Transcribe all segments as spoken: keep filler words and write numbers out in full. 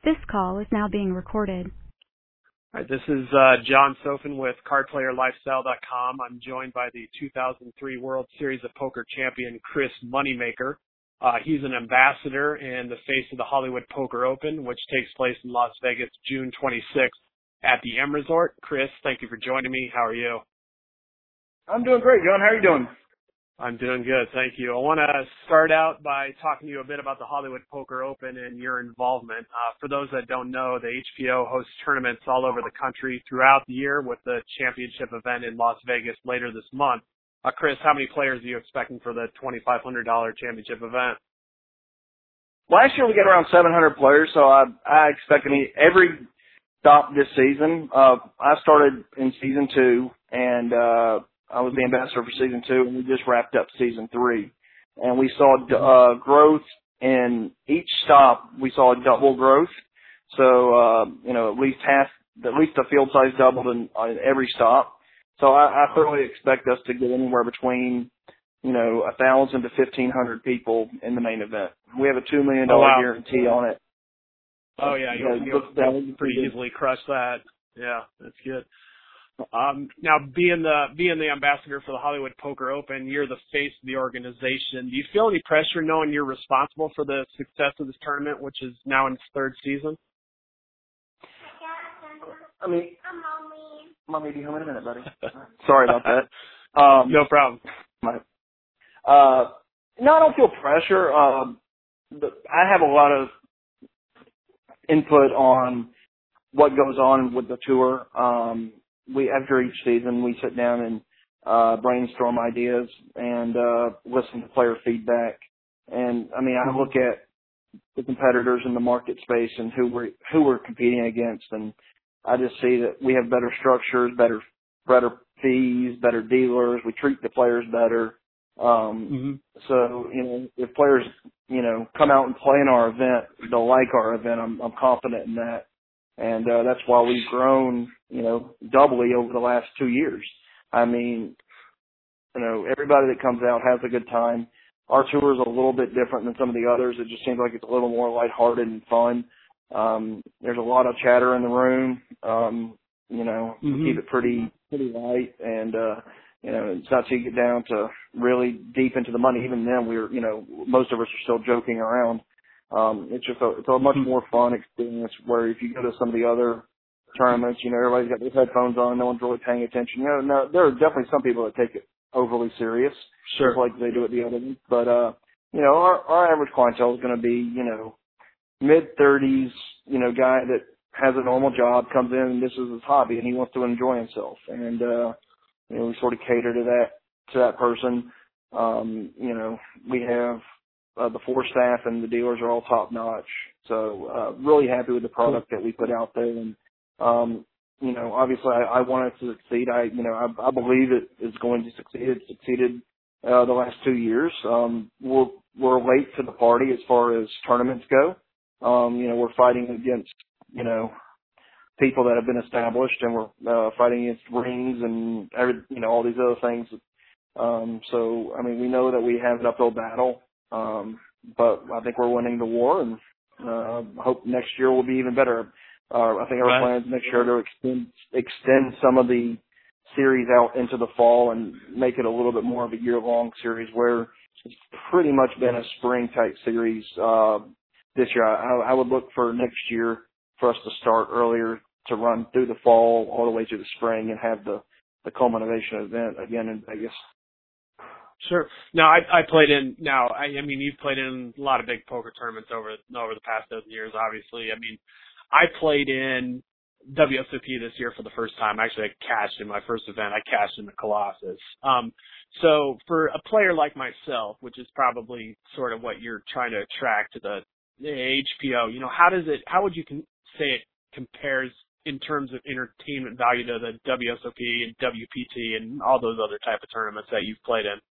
This call is now being recorded. All right, this is uh, John Sofin with card player lifestyle dot com. I'm joined by the two thousand three World Series of Poker champion, Chris Moneymaker. Uh, he's an ambassador and the face of the Hollywood Poker Open, which takes place in Las Vegas June twenty-sixth at the M Resort. Chris, thank you for joining me. How are you? I'm doing great, John. How are you doing? I'm doing good, thank you. I want to start out by talking to you a bit about the Hollywood Poker Open and your involvement. Uh, for those that don't know, the H P O hosts tournaments all over the country throughout the year, with the championship event in Las Vegas later this month. Uh, Chris, how many players are you expecting for the twenty-five hundred dollars championship event? Last year we got around seven hundred players, so I, I expect any, every stop this season. Uh, I started in season two, and uh, I was the ambassador for season two, and we just wrapped up season three. And we saw uh, growth in each stop. We saw double growth. So, uh, you know, at least half, at least the field size doubled in, on every stop. So I, I thoroughly expect us to get anywhere between, you know, a thousand to fifteen hundred people in the main event. We have a two million dollar oh, wow. guarantee on it. Oh yeah, you'll, you'll, you'll pretty easily crush that. Yeah, that's good. Um, now, being the being the ambassador for the Hollywood Poker Open, you're the face of the organization. Do you feel any pressure knowing you're responsible for the success of this tournament, which is now in its third season? I mean, Mommy, be home in a minute, buddy. Sorry about that. Um, no problem. My, uh, no, I don't feel pressure. Um, the, I have a lot of input on what goes on with the tour. Um, we after each season, we sit down and uh, brainstorm ideas and uh, listen to player feedback. And I mean, I look at the competitors in the market space and who we're who we're competing against, and I just see that we have better structures, better better fees, better dealers. We treat the players better. Um, mm-hmm. So, you know, if players, you know, come out and play in our event, they'll like our event. I'm, I'm confident in that. And uh, that's why we've grown, you know, doubly over the last two years. I mean, you know, everybody that comes out has a good time. Our tour is a little bit different than some of the others. It just seems like it's a little more lighthearted and fun. Um, there's a lot of chatter in the room. Um, you know, mm-hmm. we keep it pretty, pretty light, and, uh, you know, it's not till you get down to really deep into the money. Even then, we're, you know, most of us are still joking around. Um, it's just a, it's a much more fun experience where if you go to some of the other tournaments, you know, everybody's got their headphones on, no one's really paying attention. You know, no, there are definitely some people that take it overly serious, sure, just like they do at the other ones. But, uh, you know, our, our average clientele is going to be, you know, mid-thirties, you know, guy that has a normal job, comes in, and this is his hobby, and he wants to enjoy himself. And, uh, you know, we sort of cater to that, to that person. Um, you know, we have uh, the floor staff and the dealers are all top-notch. So, uh, really happy with the product that we put out there. And, um, you know, obviously I, I want it to succeed. I, you know, I, I believe it is going to succeed. It's succeeded uh, the last two years. Um, we're, we're late to the party as far as tournaments go. Um, you know, we're fighting against, you know, people that have been established, and we're uh, fighting against rings and, every, you know, all these other things. Um, so, I mean, we know that we have an uphill battle, um, but I think we're winning the war, and uh, hope next year will be even better. Uh, I think our right. plan is next year to extend, extend some of the series out into the fall and make it a little bit more of a year-long series, where it's pretty much been a spring-type series uh, this year. I, I would look for next year for us to start earlier, to run through the fall all the way to the spring and have the, the culmination event again in Vegas. Sure. Now, I, I played in, now, I, I mean, you've played in a lot of big poker tournaments over, over the past dozen years, obviously. I mean, I played in W S O P this year for the first time. Actually, I cashed in my first event. I cashed in the Colossus. Um, so for a player like myself, which is probably sort of what you're trying to attract to the, the H P O, you know, how does it, how would you con- say it compares in terms of entertainment value to the W S O P and W P T and all those other type of tournaments that you've played in?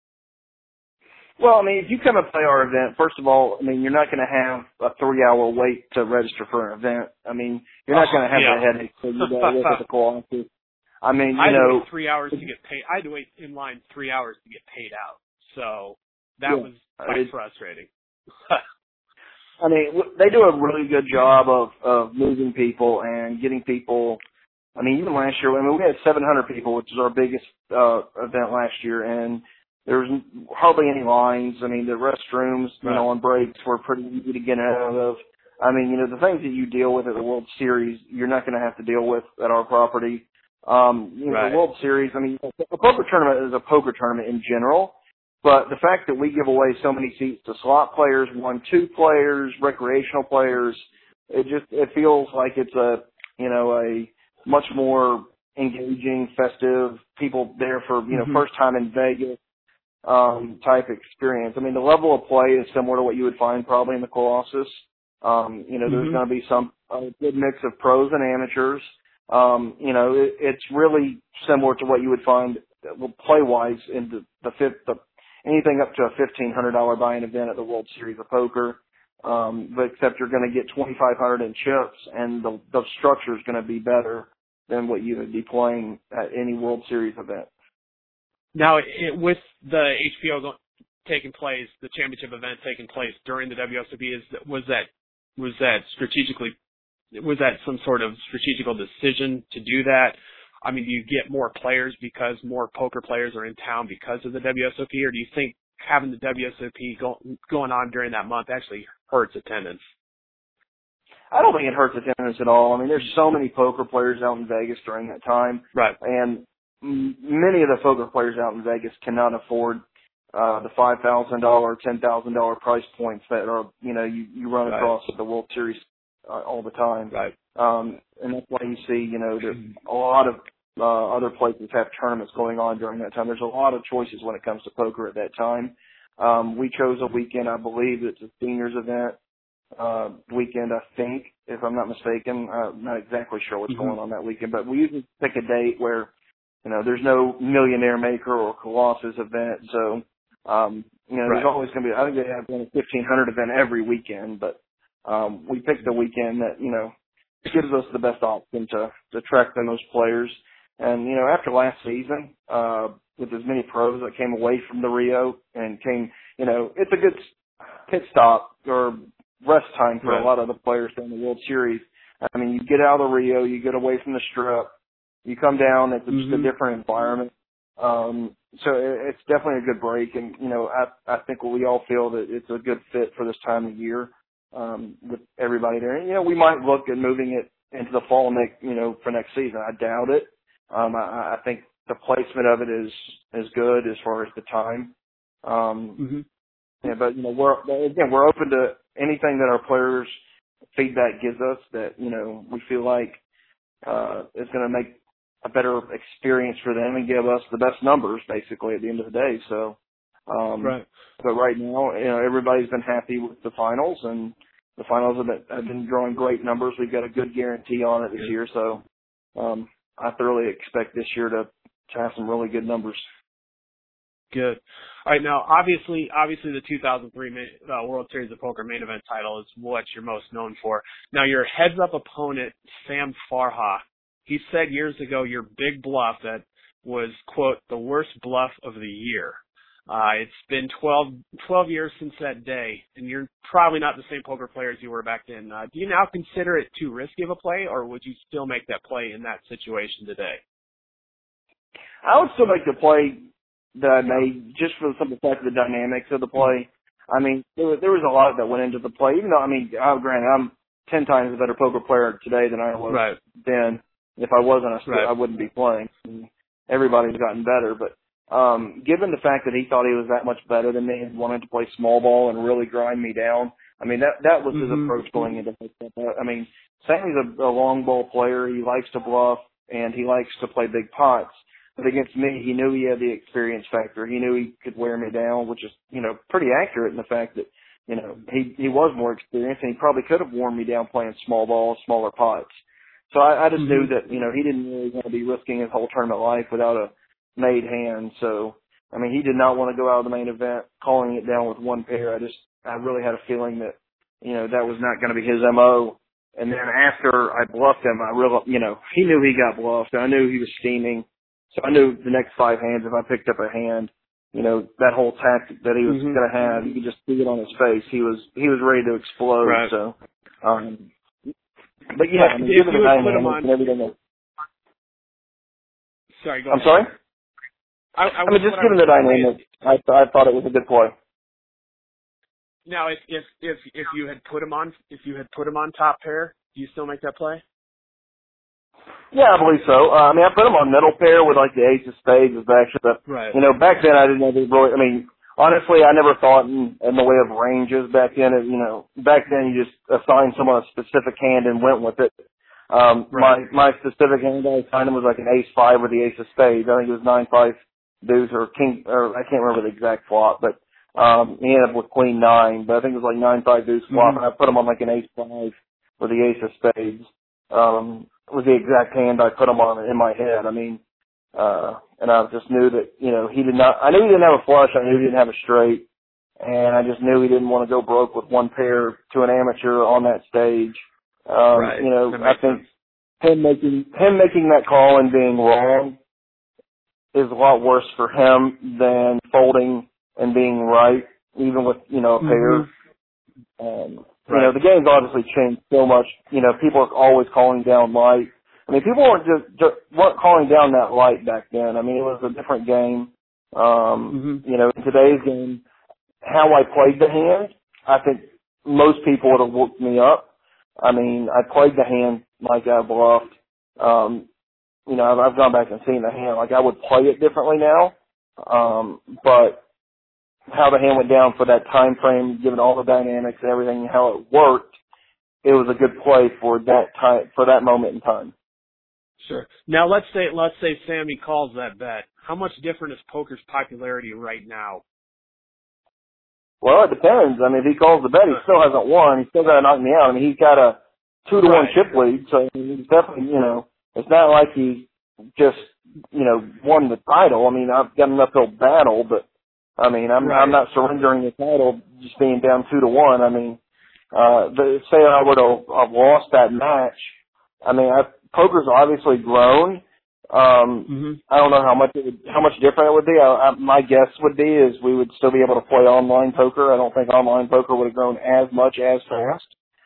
Well, I mean, if you come and play our event, first of all, I mean, you're not going to have a three-hour wait to register for an event. I mean, you're not oh, going to have yeah. a headache so you got to look at the Colossus. I mean, you I had know, to wait three hours to get paid. I had to wait in line three hours to get paid out. So that yeah, was quite it, frustrating. I mean, w- they do a really good job of, of moving people and getting people. I mean, even last year, I mean, we had seven hundred people, which is our biggest uh, event last year, and there was hardly any lines. I mean, the restrooms, you Right. know, on breaks were pretty easy to get out of. I mean, you know, the things that you deal with at the World Series, you're not going to have to deal with at our property. Um, you know, Right. the World Series, I mean, a poker tournament is a poker tournament in general, but the fact that we give away so many seats to slot players, one, two players, recreational players, it just, it feels like it's a, you know, a much more engaging, festive, people there for, you know, Mm-hmm. first time in Vegas, um, type experience. I mean, the level of play is similar to what you would find probably in the Colossus. Um, you know, there's Mm-hmm. going to be some a good mix of pros and amateurs. Um, you know, it, it's really similar to what you would find well, play-wise in the, the fifth, the, anything up to a fifteen hundred dollars buy-in event at the World Series of Poker. Um, but except you're going to get twenty-five hundred dollars in chips, and the, the structure is going to be better than what you would be playing at any World Series event. Now, it, with the H P O go, taking place, the championship event taking place during the W S O P, is was that was that strategically was that some sort of strategical decision to do that? I mean, do you get more players because more poker players are in town because of the W S O P, or do you think having the W S O P go, going on during that month actually hurts attendance? I don't think it hurts attendance at all. I mean, there's so many poker players out in Vegas during that time. Right. And m- many of the poker players out in Vegas cannot afford uh, the five thousand dollars, ten thousand dollars price points that are, you know, you, you run Right. across at the World Series uh, all the time. Right. Um, and that's why you see, you know, that a lot of uh, other places have tournaments going on during that time. There's a lot of choices when it comes to poker at that time. Um, we chose a weekend, I believe it's a seniors event. Uh, weekend, I think, if I'm not mistaken. I'm not exactly sure what's Mm-hmm. going on that weekend, but we usually pick a date where, you know, there's no Millionaire Maker or Colossus event. So, um, you know, Right. there's always going to be, I think they have a fifteen hundred event every weekend, but, um, we picked a weekend that, you know, gives us the best option to, to attract the most players. And, you know, after last season, uh, with as many pros that came away from the Rio and came, you know, it's a good pit stop or rest time for Right. a lot of the players in the World Series. I mean, you get out of the Rio, you get away from the Strip, you come down, it's just Mm-hmm. a different environment. Um, so it, it's definitely a good break, and you know, I I think we all feel that it's a good fit for this time of year um, with everybody there. And, you know, we might look at moving it into the fall next, you know, for next season. I doubt it. Um, I, I think the placement of it is is good as far as the time. Um, Mm-hmm. Yeah, but you know, we're again we're open to anything that our players' feedback gives us that you know we feel like uh, is going to make a better experience for them and give us the best numbers basically at the end of the day. So, um, Right. but right now, you know, everybody's been happy with the finals, and the finals have been, have been drawing great numbers. We've got a good guarantee on it this Good. year, so um, I thoroughly expect this year to to have some really good numbers. Good. All right. Now, obviously, obviously, the two thousand three ma- uh, World Series of Poker main event title is what you're most known for. Now, your heads-up opponent, Sam Farha, he said years ago your big bluff that was, quote, the worst bluff of the year. Uh, it's been twelve, twelve years since that day, and you're probably not the same poker player as you were back then. Uh, do you now consider it too risky of a play, or would you still make that play in that situation today? I would still make the play that I made just for some of the fact of the dynamics of the play. I mean, there was, there was a lot that went into the play, even though, I mean, oh, granted, I'm ten times a better poker player today than I was Right. then. If I wasn't, I, still, Right. I wouldn't be playing. Everybody's gotten better, but um, given the fact that he thought he was that much better than me and wanted to play small ball and really grind me down, I mean, that that was his Mm-hmm. approach going into it. I mean, Sammy's a, a long ball player. He likes to bluff, and he likes to play big pots. But against me, he knew he had the experience factor. He knew he could wear me down, which is, you know, pretty accurate in the fact that, you know, he, he was more experienced, and he probably could have worn me down playing small ball, smaller pots. So I, I just Mm-hmm. knew that, you know, he didn't really want to be risking his whole tournament life without a made hand. So, I mean, he did not want to go out of the main event calling it down with one pair. I just, I really had a feeling that, you know, that was not going to be his M O. And then after I bluffed him, I realized, you know, he knew he got bluffed. I knew he was steaming. So I knew the next five hands, if I picked up a hand, you know, that whole tactic that he was mm-hmm. going to have. You could just see it on his face. He was he was ready to explode. Right. So, um, but yeah, I mean, if given you the would put him dynamics on, and everything. That, sorry, go I'm ahead. sorry. I, I, I mean, just what given I the dynamics, I I thought it was a good play. Now, if if if if you had put him on, if you had put him on top pair, do you still make that play? Yeah, I believe so. Uh, I mean, I put him on middle pair with like the ace of spades. Is actually, the, Right. you know, back then I didn't know the really. I mean, honestly, I never thought in, in the way of ranges back then. It, you know, back then you just assigned someone a specific hand and went with it. Um, Right. my my specific hand I assigned him was like an ace five with the ace of spades. I think it was nine five deuce or king, or I can't remember the exact flop, but um, he ended up with queen nine. But I think it was like nine five deuce flop, Mm-hmm. and I put him on like an ace five with the ace of spades. Um, was the exact hand I put him on in my head. I mean, uh, and I just knew that, you know, he did not, I knew he didn't have a flush, I knew he didn't have a straight, and I just knew he didn't want to go broke with one pair to an amateur on that stage. Um, Right. you know, That I makes think sense. him making, him making that call and being wrong is a lot worse for him than folding and being right, even with, you know, a pair. Mm-hmm. Um, you Right. know, the game's obviously changed so much. You know, people are always calling down light. I mean, people weren't just, just weren't calling down that light back then. I mean, it was a different game. Um, Mm-hmm. you know, in today's game, how I played the hand, I think most people would have looked me up. I mean, I played the hand like I bluffed. Um, you know, I've, I've gone back and seen the hand. Like I would play it differently now. Um, but how the hand went down for that time frame, given all the dynamics and everything, how it worked, it was a good play for that time, for that moment in time. Sure. Now let's say let's say Sammy calls that bet. How much different is poker's popularity right now? Well, it depends. I mean, if he calls the bet, he still hasn't won. He's still got to knock me out. I mean, he's got a two to one Right. chip lead, so he's definitely, you know, it's not like he just, you know, won the title. I mean, I've got an uphill battle, but I mean, I'm Right. I'm not surrendering the title just being down two to one. I mean, uh, the, say I were to have lost that match. I mean, I, poker's obviously grown. Um, Mm-hmm. I don't know how much it would, how much different it would be. I, I, my guess would be is we would still be able to play online poker. I don't think online poker would have grown as much as fast.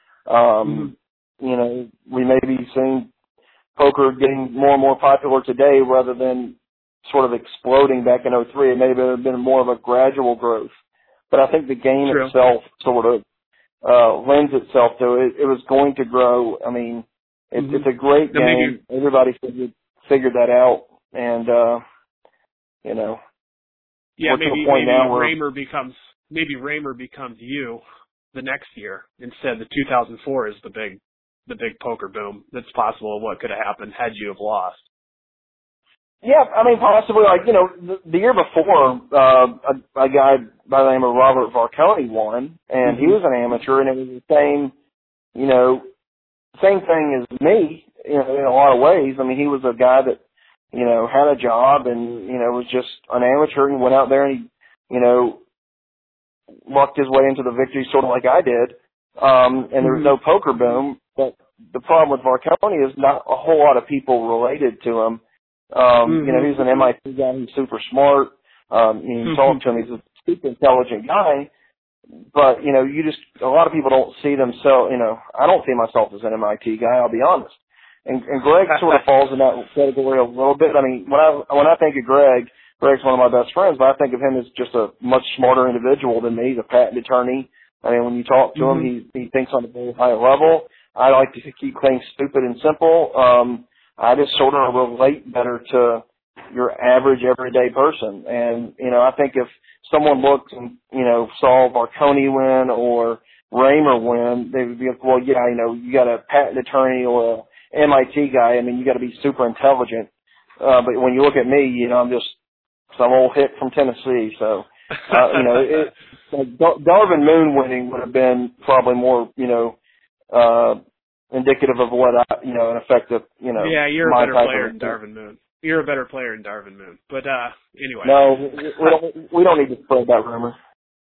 Um, Mm-hmm. you know, we may be seeing poker getting more and more popular today rather than sort of exploding back in oh three. It may have been more of a gradual growth. But I think the game True. itself sort of uh, lends itself to it. It was going to grow. I mean, it, Mm-hmm. it's a great Now game. maybe Everybody figured, figured that out. And, uh, you know, yeah, we're to maybe the point maybe now where, Raymer becomes maybe Raymer becomes you the next year instead. The two thousand four is the big the big poker boom that's possible of what could have happened had you have lost. yeah, I mean, possibly, like, you know, the, the year before, uh, a, a guy by the name of Robert Varconi won, and he Mm-hmm. was an amateur, and it was the same, you know, same thing as me, you know, in a lot of ways. I mean, he was a guy that, you know, had a job and, you know, was just an amateur and went out there and he, you know, lucked his way into the victory sort of like I did. Um, and there was Mm-hmm. no poker boom, but the problem with Varconi is not a whole lot of people related to him. Um, you know, Mm-hmm. he's an M I T guy, he's super smart. Um, you, know, you talk to him, he's a super intelligent guy. But, you know, you just, a lot of people don't see themselves, you know, I don't see myself as an M I T guy, I'll be honest. And, and Greg sort of falls in that category a little bit. I mean, when I, when I think of Greg, Greg's one of my best friends, but I think of him as just a much smarter individual than me. He's a patent attorney. I mean, when you talk to him, Mm-hmm. he, he thinks on a very high level. I like to keep things stupid and simple. Um, I just sort of relate better to your average everyday person. And, you know, I think if someone looked and, you know, saw Varconi win or Raymer win, they would be like, well, yeah, you know, you got a patent attorney or a M I T guy. I mean, you got to be super intelligent. Uh, but when you look at me, you know, I'm just some old hick from Tennessee. So, uh, you know, it, like Dar- Darvin Moon winning would have been probably more, you know, uh, indicative of what I, you know, an effective, you know, Yeah, you're a my better type player of. than Darvin Moon. You're a better player than Darvin Moon. But uh anyway. No, we don't. We don't need to spread that rumor.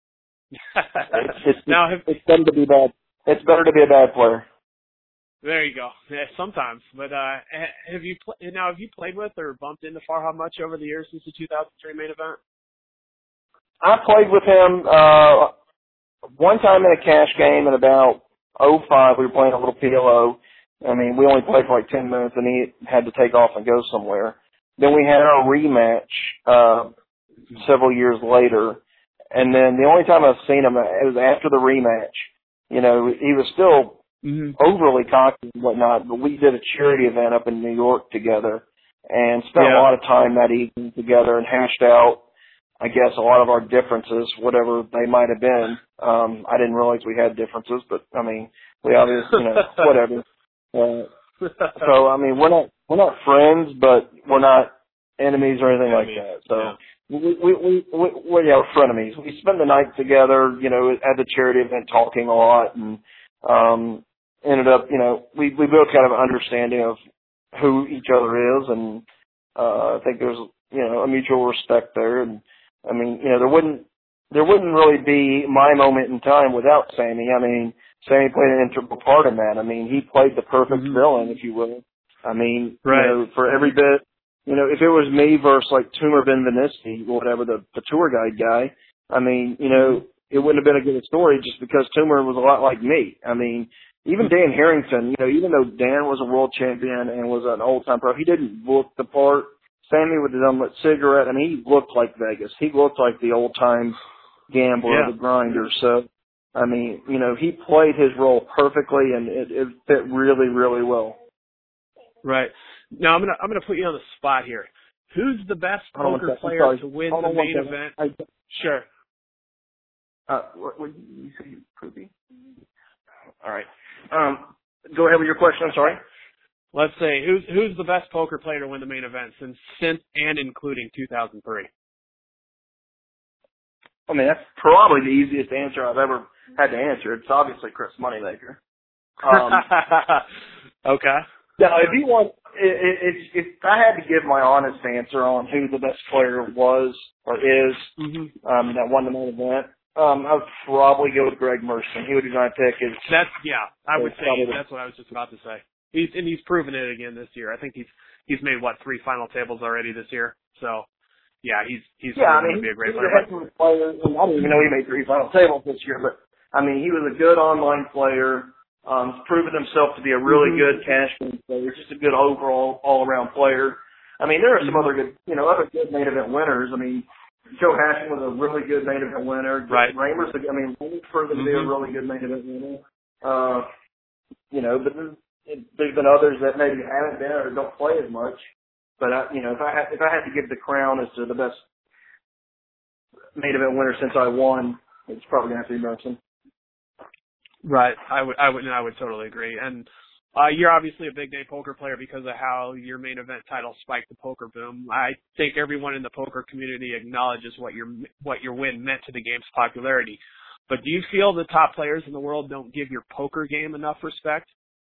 It's, it's, now, have, it's better to be bad. It's better to be a bad player. there you go. Yeah, sometimes, but uh, ha- have you pl- now have you played with or bumped into Farhad much over the years since the two thousand three main event? I played with him uh, one time in a cash game in about oh five. We were playing a little P L O. I mean, we only played for like ten minutes, and he had to take off and go somewhere. Then we had our rematch uh, several years later, and then the only time I've seen him, it was after the rematch. You know, he was still mm-hmm. overly cocky and whatnot, but we did a charity event up in New York together and spent yeah. a lot of time that evening together and hashed out, I guess, a lot of our differences, whatever they might have been. Um, I didn't realize we had differences, but, I mean, we obviously, you know, whatever. Uh, so, I mean, we're not we're not friends, but we're not enemies or anything enemies. like that. So, yeah. we, we, we, we, we're, yeah, we're frenemies. We spend the night together, you know, at the charity event talking a lot, and um, ended up, you know, we, we built kind of an understanding of who each other is, and uh, I think there's, you know, a mutual respect there. And, I mean, you know, there wouldn't there wouldn't really be my moment in time without Sammy. I mean, Sammy played an integral part in that. I mean, he played the perfect mm-hmm. villain, if you will. I mean, right. you know, for every bit, you know, if it was me versus like Toomer Benvenuti, whatever, the, the tour guide guy, I mean, you know, it wouldn't have been a good story just because Toomer was a lot like me. I mean, even Dan Harrington, you know, even though Dan was a world champion and was an old-time pro, he didn't look the part. Sammy with his unlit cigarette, I mean, he looked like Vegas. He looked like the old-time gambler, yeah. the grinder. So, I mean, you know, he played his role perfectly, and it, it fit really, really well. Right. Now I'm gonna I'm gonna put you on the spot here. Who's the best poker player to win the main event? I, sure. Uh, what, what you say, you Poopy? All right. Um, go ahead with your question. I'm sorry. Let's say who's who's the best poker player to win the main event since since and including two thousand three. I mean, that's probably the easiest answer I've ever had to answer. It's obviously Chris Moneymaker. Um, okay. Now, if you want, if, if I had to give my honest answer on who the best player was or is mm-hmm. um, that won the main event, um, I would probably go with Greg Merson. He would be my pick. Is that's yeah, I would say that's what I was just about to say. He's and he's proven it again this year. I think he's he's made what three final tables already this year. So yeah, he's he's yeah, I mean, to be a great he's player. A player. I don't even know he made three final tables this year, but I mean, he was a good online player. Um, he's proven himself to be a really mm-hmm. good cash game player, just a good overall all-around player. I mean, there are some mm-hmm. other good, you know, other good main event winners. I mean, Joe Hashim was a really good main event winner. Right. Raymer's, I mean, Raymer's proven to be a really good main event winner. Uh, you know, but there's, there's been others that maybe haven't been or don't play as much. But I, you know, if I had, if I had to give the crown as to the best main event winner since I won, it's probably going to have to be Merson. Right. I would, I would, and I would totally agree. And uh, you're obviously a big name poker player because of how your main event title spiked the poker boom. I think everyone in the poker community acknowledges what your what your win meant to the game's popularity. But do you feel the top players in the world don't give your poker game enough respect?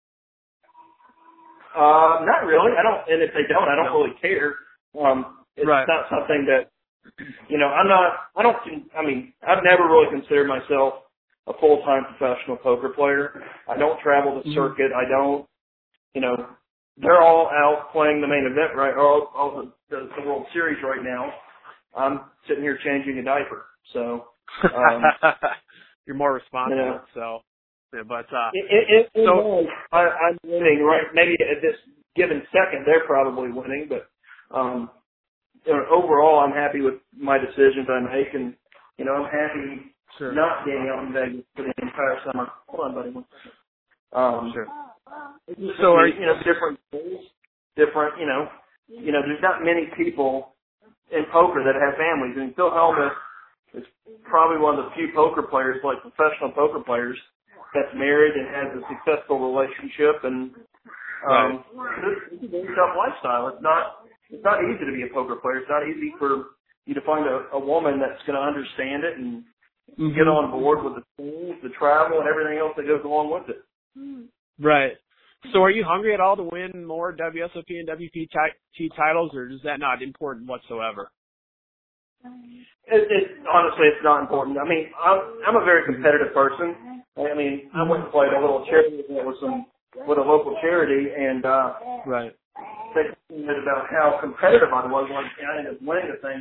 Uh, not really. I don't, and if they don't, I don't no. really care. Um, it's right. not something that, you know, I'm not. I don't. I mean, I've never really considered myself a full-time professional poker player. I don't travel the circuit. I don't, you know, they're all out playing the main event, right, all, all the, the, the World Series right now. I'm sitting here changing a diaper. So, um, you're more responsible. You know, so, yeah, but, uh, it, it, it, so I, I'm winning, right? Maybe at this given second, they're probably winning, but, um, you know, overall, I'm happy with my decisions I make, and, you know, I'm happy Sure. not being out in Vegas for the entire summer. Hold on, buddy. One second. Um, sure. So are you know different goals, different you know you know there's not many people in poker that have families, and Phil Hellmuth is probably one of the few poker players, like professional poker players, that's married and has a successful relationship. And um, right. it's a very tough lifestyle. It's not it's not easy to be a poker player. It's not easy for you to find a, a woman that's going to understand it and Mm-hmm. get on board with the tools, the travel, and everything else that goes along with it. Right. So are you hungry at all to win more W S O P and W P T titles, or is that not important whatsoever? It, it, honestly, it's not important. I mean, I'm, I'm a very competitive person. I mean, I went and played a little charity event with, some, with a local charity, and uh, right. they told me about how competitive I was when I ended up winning the thing. And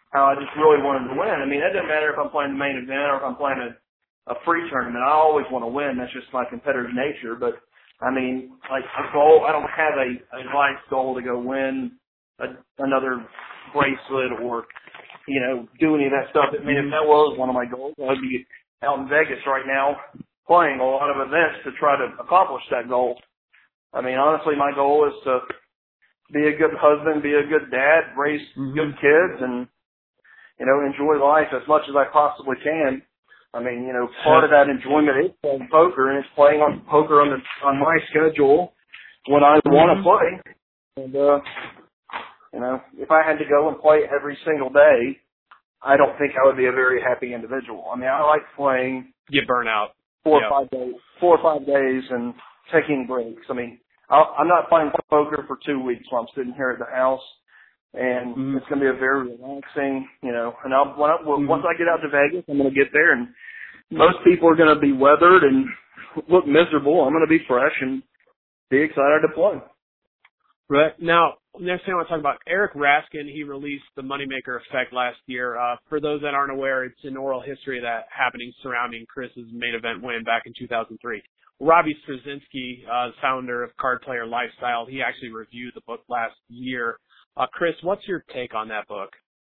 how I just really wanted to win. I mean, it doesn't matter if I'm playing the main event or if I'm playing a, a free tournament. I always want to win. That's just my competitive nature. But, I mean, like a goal, I don't have a, a life goal to go win a, another bracelet or, you know, do any of that stuff. I mean, if that was one of my goals, I would be out in Vegas right now playing a lot of events to try to accomplish that goal. I mean, honestly, my goal is to be a good husband, be a good dad, raise mm-hmm. good kids, and, you know, enjoy life as much as I possibly can. I mean, you know, part of that enjoyment is playing poker, and it's playing on poker on the on my schedule when I mm-hmm. want to play. And, uh, you know, if I had to go and play every single day, I don't think I would be a very happy individual. I mean, I like playing. Get burnt out. Four yep. or five days, four or five days, and taking breaks. I mean, I'll, I'm not playing poker for two weeks while I'm sitting here at the house, and mm-hmm. it's going to be a very relaxing, you know. And I'll, when I, well, mm-hmm. once I get out to Vegas, I'm going to get there, and most people are going to be weathered and look miserable. I'm going to be fresh and be excited to play. Right. Now, next thing I want to talk about, Eric Raskin, he released the Moneymaker Effect last year. Uh, for those that aren't aware, it's an oral history of that happening surrounding Chris's main event win back in two thousand three. Robbie Straczynski, uh, founder of Card Player Lifestyle, he actually reviewed the book last year. Uh, Chris, what's your take on that book?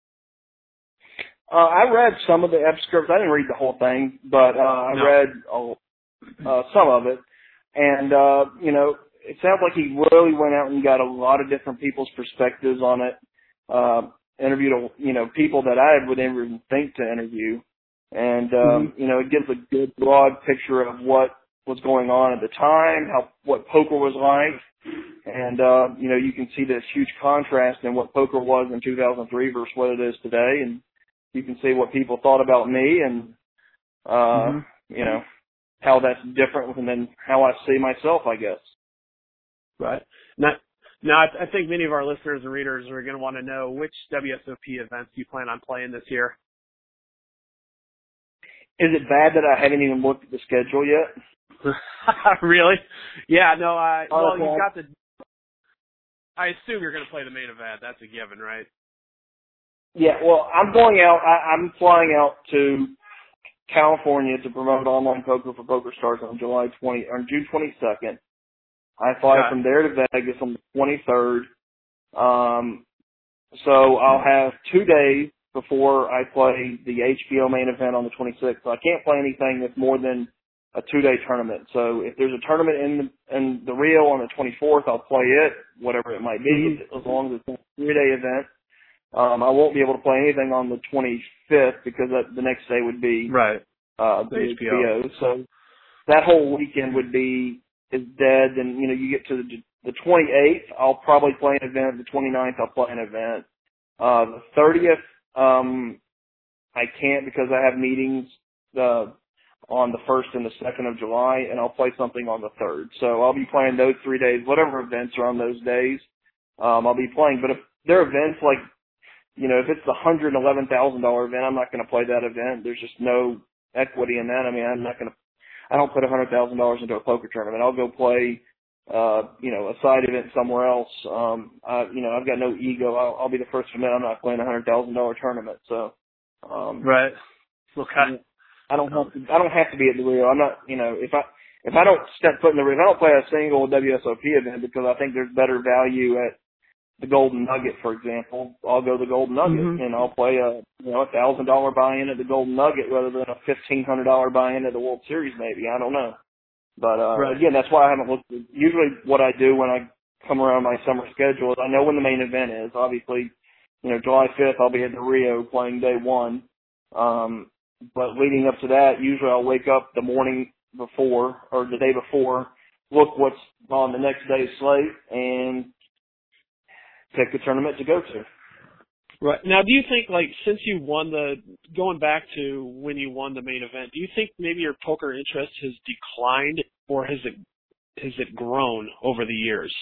Uh, I read some of the excerpts. I didn't read the whole thing, but uh, I no. read uh, some of it. And, uh, you know, it sounds like he really went out and got a lot of different people's perspectives on it. Uh, interviewed, you know, people that I would never even think to interview. And, um, mm-hmm. you know, it gives a good broad picture of what was going on at the time, how, what poker was like. And, uh, you know, you can see this huge contrast in what poker was in two thousand three versus what it is today. And you can see what people thought about me and, uh, mm-hmm. you know, how that's different than how I see myself, I guess. Right. Now, now, I think many of our listeners and readers are going to want to know which W S O P events you plan on playing this year. Is it bad that I haven't even looked at the schedule yet? Really? Yeah, no, I, well, you've got the, I assume you're going to play the main event. That's a given, right? Yeah, well, I'm going out, I, I'm flying out to California to promote online poker for PokerStars on July twentieth, on June twenty-second. I fly yeah. from there to Vegas on the twenty-third. Um, so I'll have two days before I play the H B O main event on the twenty-sixth. So I can't play anything that's more than a two-day tournament. So if there's a tournament in the, in the Rio on the twenty-fourth, I'll play it, whatever it might be, mm-hmm. as long as it's a three-day event. Um, I won't be able to play anything on the twenty-fifth because that, the next day would be right. uh, the H B O. So that whole weekend would be is dead. And, you know, you get to the, the twenty-eighth, I'll probably play an event. The twenty-ninth, I'll play an event. Uh, the thirtieth, um, I can't because I have meetings uh, on the first and the second of July, and I'll play something on the third. So I'll be playing those three days, whatever events are on those days, um, I'll be playing. But if there are events like, you know, if it's the one hundred eleven thousand dollars event, I'm not going to play that event. There's just no equity in that. I mean, I'm not going to, I don't put one hundred thousand dollars into a poker tournament. I'll go play, uh, you know, a side event somewhere else. Um, I, you know, I've got no ego. I'll, I'll be the first to admit I'm not playing a one hundred thousand dollars tournament. So, um, right. Okay. I don't have to, I don't have to be at the Rio. I'm not, you know, if I, if I don't step foot in the Rio, if I don't play a single W S O P event because I think there's better value at the Golden Nugget, for example, I'll go to the Golden Nugget mm-hmm. and I'll play a, you know, a thousand dollar buy-in at the Golden Nugget rather than a fifteen hundred dollar buy-in at the World Series, maybe. I don't know. But, uh, right. again, that's why I haven't looked at, usually what I do when I come around my summer schedule is I know when the main event is. Obviously, you know, July fifth, I'll be at the Rio playing day one. Um, but leading up to that, usually I'll wake up the morning before or the day before, look what's on the next day's slate and pick a tournament to go to. Right. Now, do you think, like, since you won the, going back to when you won the main event, do you think maybe your poker interest has declined or has it, has it grown over the years?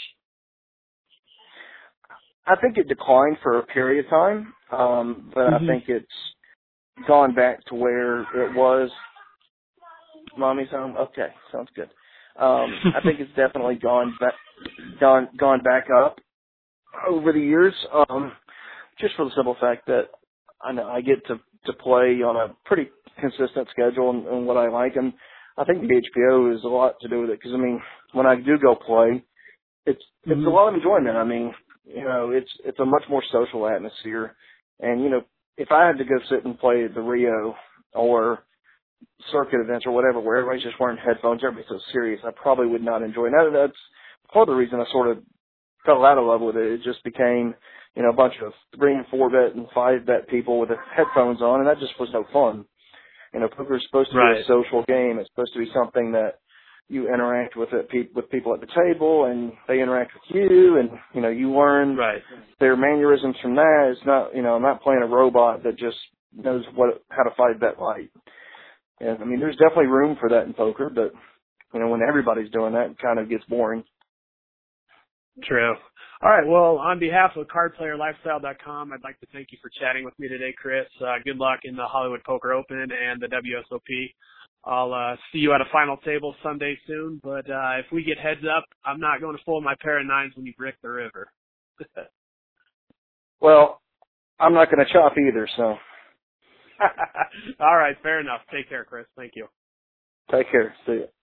I think it declined for a period of time, um, but mm-hmm. I think it's gone back to where it was. Mommy's home? Okay, sounds good. Um, I think it's definitely gone back, gone, gone back up over the years, um, just for the simple fact that I know I get to to play on a pretty consistent schedule and, and what I like, and I think the H B O is a lot to do with it because I mean, when I do go play, it's it's Mm-hmm. a lot of enjoyment. I mean, you know, it's it's a much more social atmosphere, and you know, if I had to go sit and play at the Rio or circuit events or whatever, where everybody's just wearing headphones, everybody's so serious, I probably would not enjoy it. Now, that's part of the reason I sort of fell out of love with it. It just became, you know, a bunch of three and four bet and five bet people with their headphones on, and that just was no fun. You know, poker is supposed to Right. be a social game. It's supposed to be something that you interact with it, pe- with people at the table, and they interact with you, and you know, you learn Right. their mannerisms from that. It's not, you know, I'm not playing a robot that just knows what how to five bet light. And I mean, there's definitely room for that in poker, but you know, when everybody's doing that, it kind of gets boring. True. All right. Well, on behalf of card player lifestyle dot com, I'd like to thank you for chatting with me today, Chris. Uh, good luck in the Hollywood Poker Open and the W S O P. I'll uh, see you at a final table someday soon, but uh, if we get heads up, I'm not going to fold my pair of nines when you brick the river. Well, I'm not going to chop either, so. All right. Fair enough. Take care, Chris. Thank you. Take care. See you.